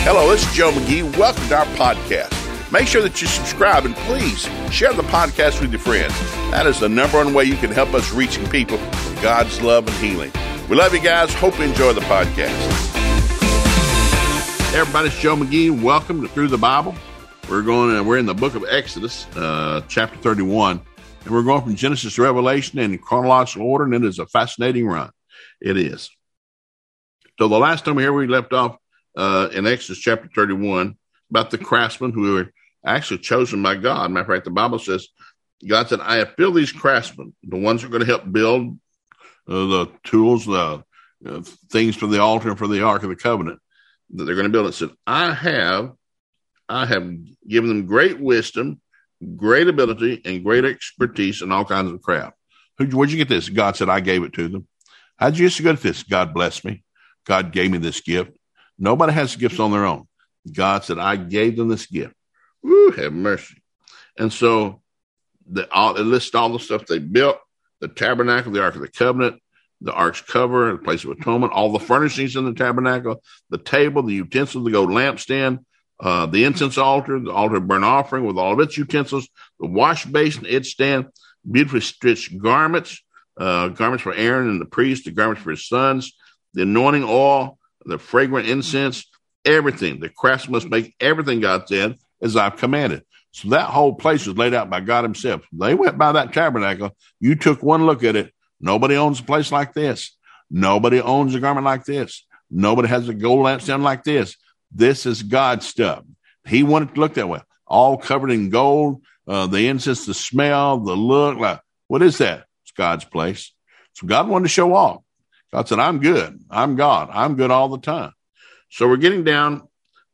Hello, this is Joe McGee. Welcome to our podcast. Make sure that you subscribe and please share the podcast with your friends. That is the number one way you can help us reaching people with God's love and healing. We love you guys. Hope you enjoy the podcast. Hey everybody, it's Joe McGee. Welcome to Through the Bible. We're in the book of Exodus, chapter 31, and we're going from Genesis to Revelation in chronological order, and it is a fascinating run. It is. So the last time we left off in Exodus chapter 31 about the craftsmen who were actually chosen by God. Matter of fact, the Bible says, God said, I have filled these craftsmen, the ones who are going to help build the tools, the things for the altar and for the Ark of the Covenant that they're going to build. It said, I have given them great wisdom, great ability, and great expertise in all kinds of craft. Where'd you get this? God said, I gave it to them. How'd you get so good at this? God blessed me. God gave me this gift. Nobody has gifts on their own. God said, I gave them this gift. Woo, have mercy. And so it lists all the stuff they built, the tabernacle, the Ark of the Covenant, the Ark's cover, the place of atonement, all the furnishings in the tabernacle, the table, the utensils, the gold lampstand, the incense altar, the altar of burnt offering with all of its utensils, the wash basin, its stand, beautifully stitched garments, garments for Aaron and the priest, the garments for his sons, the anointing oil, the fragrant incense, everything. The craftsman must make everything God said as I've commanded. So that whole place was laid out by God himself. They went by that tabernacle. You took one look at it. Nobody owns a place like this. Nobody owns a garment like this. Nobody has a gold lampstand like this. This is God's stuff. He wanted to look that way. All covered in gold, the incense, the smell, the look. Like, what is that? It's God's place. So God wanted to show off. God said, I'm good. I'm God. I'm good all the time. So we're getting down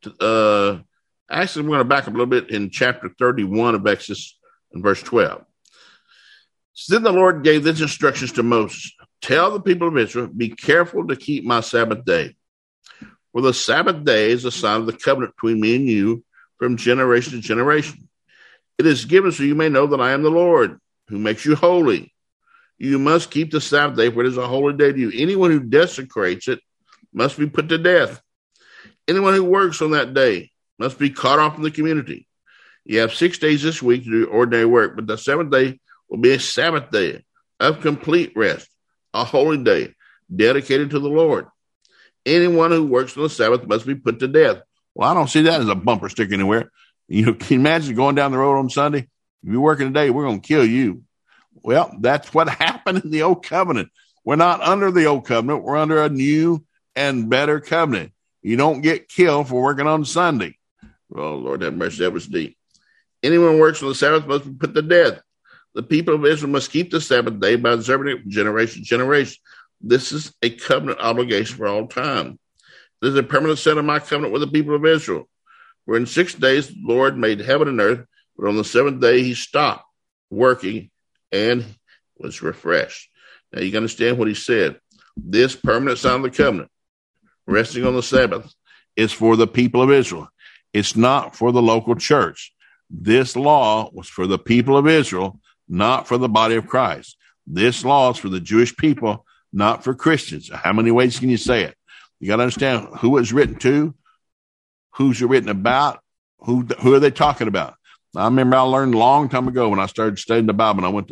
to, actually, we're going to back up a little bit in chapter 31 of Exodus and verse 12. So then the Lord gave these instructions to Moses. Tell the people of Israel, be careful to keep my Sabbath day. For the Sabbath day is a sign of the covenant between me and you from generation to generation. It is given so you may know that I am the Lord who makes you holy. You must keep the Sabbath day, for it is a holy day to you. Anyone who desecrates it must be put to death. Anyone who works on that day must be cut off from the community. You have 6 days this week to do ordinary work, but the seventh day will be a Sabbath day of complete rest, a holy day dedicated to the Lord. Anyone who works on the Sabbath must be put to death. Well, I don't see that as a bumper sticker anywhere. Can you imagine going down the road on Sunday? If you're working today, we're going to kill you. Well, that's what happened in the old covenant. We're not under the old covenant. We're under a new and better covenant. You don't get killed for working on Sunday. Oh, Lord have mercy. That was deep. Anyone who works on the Sabbath must be put to death. The people of Israel must keep the Sabbath day by observing it from generation to generation. This is a covenant obligation for all time. This is a permanent set of my covenant with the people of Israel. For in 6 days, the Lord made heaven and earth, but on the seventh day, he stopped working and was refreshed. Now you can understand what he said. This permanent sign of the covenant, resting on the Sabbath, is for the people of Israel. It's not for the local church. This law was for the people of Israel, not for the body of Christ. This law is for the Jewish people, not for Christians. How many ways can you say it? You got to understand who it's written to, who's it written about, who are they talking about? I remember I learned a long time ago when I started studying the Bible and I went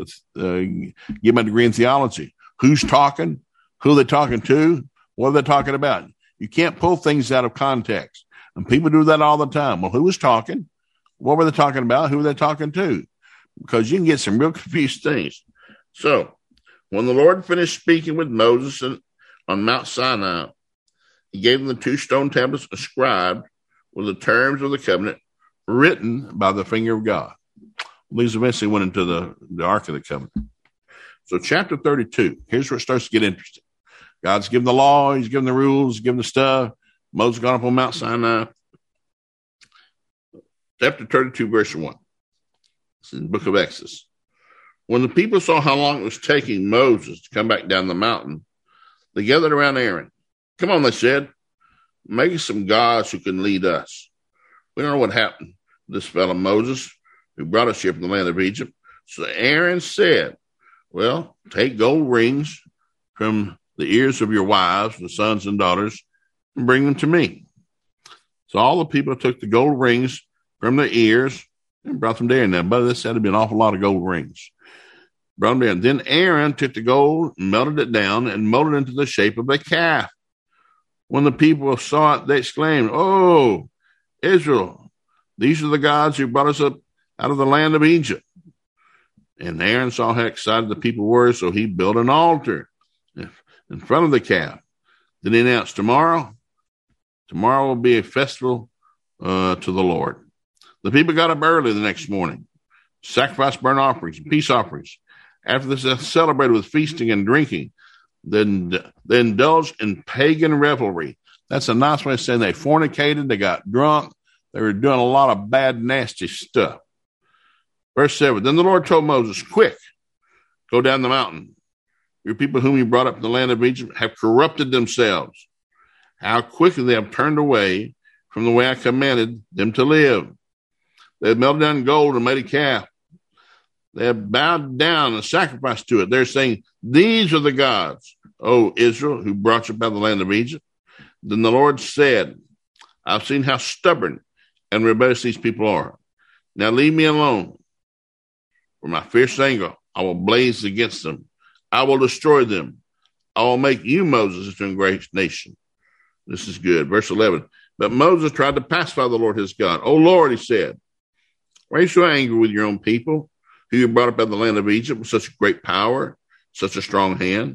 to get my degree in theology. Who's talking? Who are they talking to? What are they talking about? You can't pull things out of context. And people do that all the time. Well, who was talking? What were they talking about? Who were they talking to? Because you can get some real confused things. So when the Lord finished speaking with Moses on Mount Sinai, he gave them the 2 stone tablets inscribed with the terms of the covenant written by the finger of God. These eventually went into the Ark of the Covenant. So chapter 32, here's where it starts to get interesting. God's given the law, he's given the rules, he's given the stuff. Moses got up on Mount Sinai. Chapter 32, verse 1. It's in the book of Exodus. When the people saw how long it was taking Moses to come back down the mountain, they gathered around Aaron. Come on, they said, make us some gods who can lead us. We don't know what happened to this fellow Moses, who brought us here from the land of Egypt. So Aaron said, well, take gold rings from the ears of your wives, the sons and daughters, and bring them to me. So all the people took the gold rings from their ears and brought them there. Now, but this had to be an awful lot of gold rings. Brought them there. Then Aaron took the gold, melted it down, and molded it into the shape of a calf. When the people saw it, they exclaimed, "Oh, Israel, these are the gods who brought us up out of the land of Egypt." And Aaron saw how excited the people were, so he built an altar in front of the calf. Then he announced, tomorrow will be a festival to the Lord. The people got up early the next morning, sacrificed burnt offerings and peace offerings. After this, they celebrated with feasting and drinking. Then they indulged in pagan revelry. That's a nice way of saying they fornicated, they got drunk, they were doing a lot of bad, nasty stuff. Verse 7, then the Lord told Moses, quick, go down the mountain. Your people whom you brought up in the land of Egypt have corrupted themselves. How quickly they have turned away from the way I commanded them to live. They have melted down gold and made a calf. They have bowed down and sacrificed to it. They're saying, these are the gods, O Israel, who brought you up out of the land of Egypt. Then the Lord said, I've seen how stubborn and rebellious these people are. Now leave me alone. For my fierce anger, I will blaze against them. I will destroy them. I will make you, Moses, into a great nation. This is good. Verse 11. But Moses tried to pacify the Lord his God. O Lord, he said, why are you so angry with your own people, who you brought up out of the land of Egypt with such great power, such a strong hand?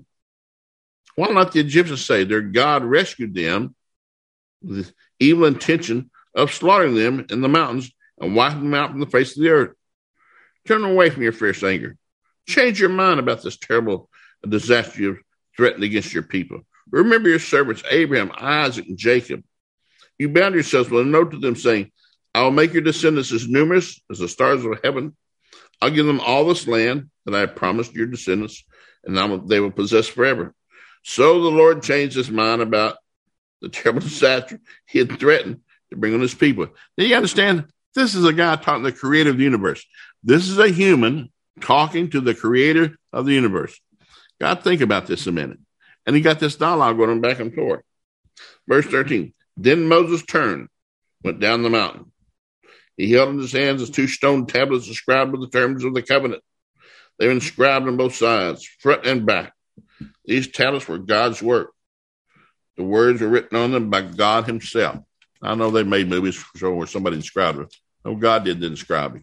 Why not the Egyptians say their God rescued them with the evil intention of slaughtering them in the mountains and wiping them out from the face of the earth? Turn away from your fierce anger. Change your mind about this terrible disaster you've threatened against your people. Remember your servants, Abraham, Isaac, and Jacob. You bound yourselves with a note to them saying, I will make your descendants as numerous as the stars of heaven. I'll give them all this land that I have promised your descendants, and they will possess forever. So the Lord changed his mind about the terrible disaster he had threatened to bring on his people. Now you understand, this is a guy talking to the creator of the universe. This is a human talking to the creator of the universe. God, think about this a minute. And he got this dialogue going back and forth. Verse 13, then Moses turned, went down the mountain. He held in his hands his 2 stone tablets inscribed with the terms of the covenant. They were inscribed on both sides, front and back. These tablets were God's work. The words were written on them by God himself. I know they made movies for sure where somebody inscribed it. No, God didn't inscribe it.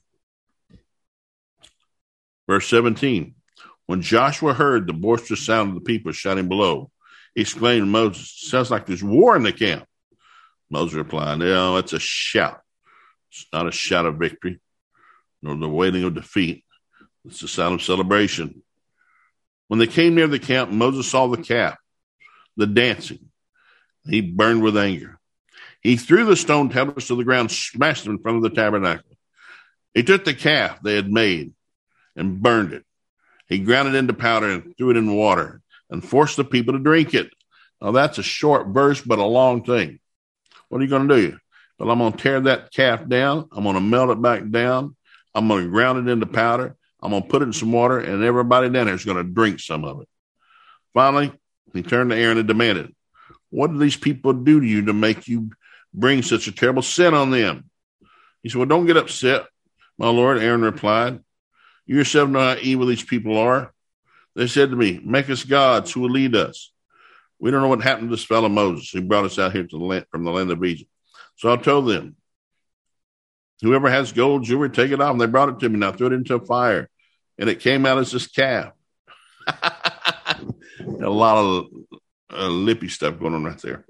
Verse 17, when Joshua heard the boisterous sound of the people shouting below, he exclaimed to Moses, sounds like there's war in the camp. Moses replied, no, it's a shout. It's not a shout of victory, nor the wailing of defeat. It's the sound of celebration. When they came near the camp, Moses saw the calf, the dancing. He burned with anger. He threw the stone tablets to the ground, smashed them in front of the tabernacle. He took the calf they had made and burned it. He ground it into powder and threw it in water and forced the people to drink it. Now, that's a short verse, but a long thing. What are you going to do? Well, I'm going to tear that calf down. I'm going to melt it back down. I'm going to ground it into powder. I'm going to put it in some water, and everybody down there is going to drink some of it. Finally, he turned to Aaron and demanded, what did these people do to you to make you bring such a terrible sin on them? He said, well, don't get upset, my Lord. Aaron replied, you yourself know how evil these people are. They said to me, make us gods who will lead us. We don't know what happened to this fellow Moses who brought us out here to the land, from the land of Egypt. So I told them, whoever has gold jewelry, take it off. And they brought it to me. And I threw it into a fire. And it came out as this calf. A lot of lippy stuff going on right there.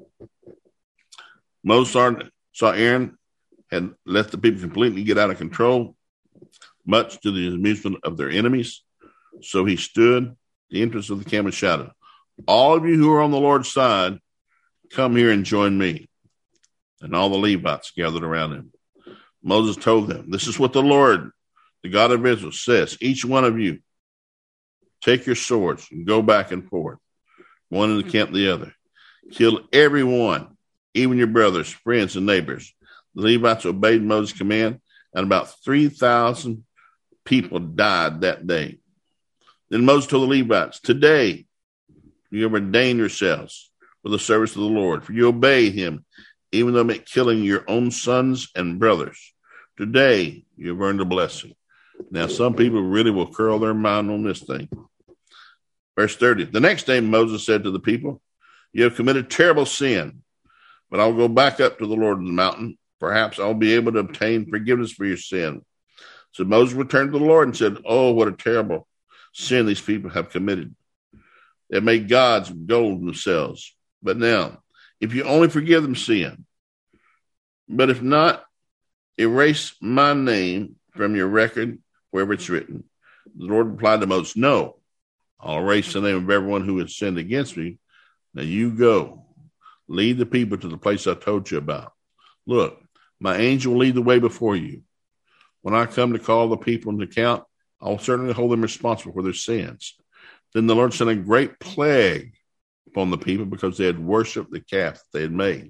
Moses saw Aaron had let the people completely get out of control, much to the amusement of their enemies. So he stood at the entrance of the camp and shouted, all of you who are on the Lord's side, come here and join me. And all the Levites gathered around him. Moses told them, this is what the Lord, the God of Israel, says. Each one of you, take your swords and go back and forth, one in the camp, the other. Kill everyone, even your brothers, friends, and neighbors. The Levites obeyed Moses' command, and about 3,000 people died that day. Then Moses told the Levites, today you have ordained yourselves for the service of the Lord, for you obey him even though it meant killing your own sons and brothers. Today, you've earned a blessing. Now, some people really will curl their mind on this thing. Verse 30, the next day Moses said to the people, you have committed terrible sin, but I'll go back up to the Lord in the mountain. Perhaps I'll be able to obtain forgiveness for your sin. So Moses returned to the Lord and said, oh, what a terrible sin these people have committed. They have made gods of gold themselves. But now, if you only forgive them sin, but if not, erase my name from your record wherever it's written. The Lord replied to Moses, no, I'll erase the name of everyone who has sinned against me. Now you go, lead the people to the place I told you about. Look, my angel will lead the way before you. When I come to call the people into account, I'll certainly hold them responsible for their sins. Then the Lord sent a great plague upon the people because they had worshipped the calf they had made.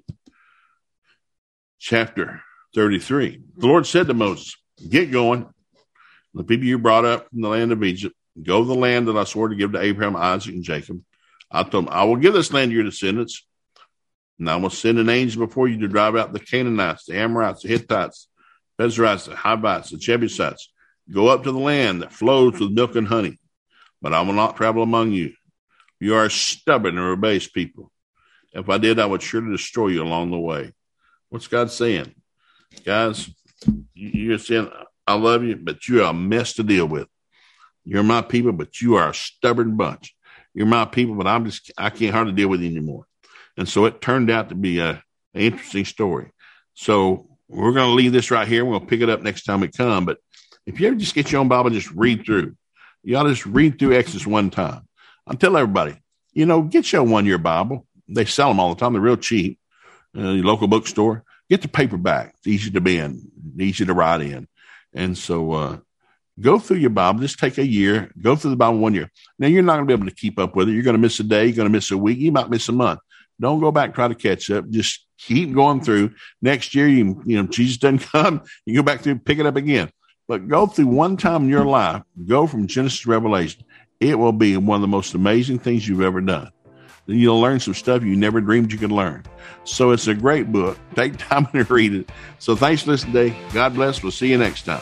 Chapter 33. The Lord said to Moses, get going. The people you brought up from the land of Egypt, go to the land that I swore to give to Abraham, Isaac, and Jacob. I told them, I will give this land to your descendants. And I will send an angel before you to drive out the Canaanites, the Amorites, the Hittites, the Perizzites, the Hivites, the Jebusites. Go up to the land that flows with milk and honey. But I will not travel among you. You are a stubborn and rebellious people. If I did, I would surely destroy you along the way. What's God saying? Guys, you're saying, I love you, but you're a mess to deal with. You're my people, but you are a stubborn bunch. You're my people, but I can't hardly deal with you anymore. And so it turned out to be an interesting story. So we're going to leave this right here. We're going to pick it up next time we come. But if you ever just get your own Bible, just read through. You ought to just read through Exodus one time. I tell everybody, get your 1-year Bible. They sell them all the time. They're real cheap. Your local bookstore. Get the paperback. It's easy to bend, easy to write in. And so go through your Bible. Just take a year. Go through the Bible 1 year. Now, you're not going to be able to keep up with it. You're going to miss a day. You're going to miss a week. You might miss a month. Don't go back and try to catch up. Just keep going through. Next year, Jesus doesn't come. You go back through, pick it up again. But go through one time in your life. Go from Genesis to Revelation. It will be one of the most amazing things you've ever done. Then you'll learn some stuff you never dreamed you could learn. So it's a great book. Take time to read it. So thanks for listening today. God bless. We'll see you next time.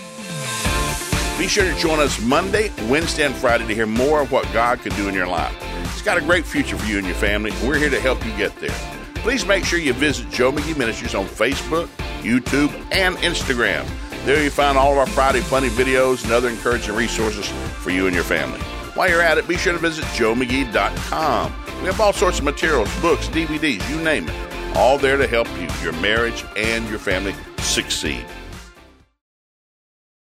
Be sure to join us Monday, Wednesday, and Friday to hear more of what God can do in your life. It's got a great future for you and your family. We're here to help you get there. Please make sure you visit Joe McGee Ministries on Facebook, YouTube, and Instagram. There you find all of our Friday Funny videos and other encouraging resources for you and your family. While you're at it, be sure to visit joemcgee.com. We have all sorts of materials, books, DVDs, you name it, all there to help you, your marriage, and your family succeed.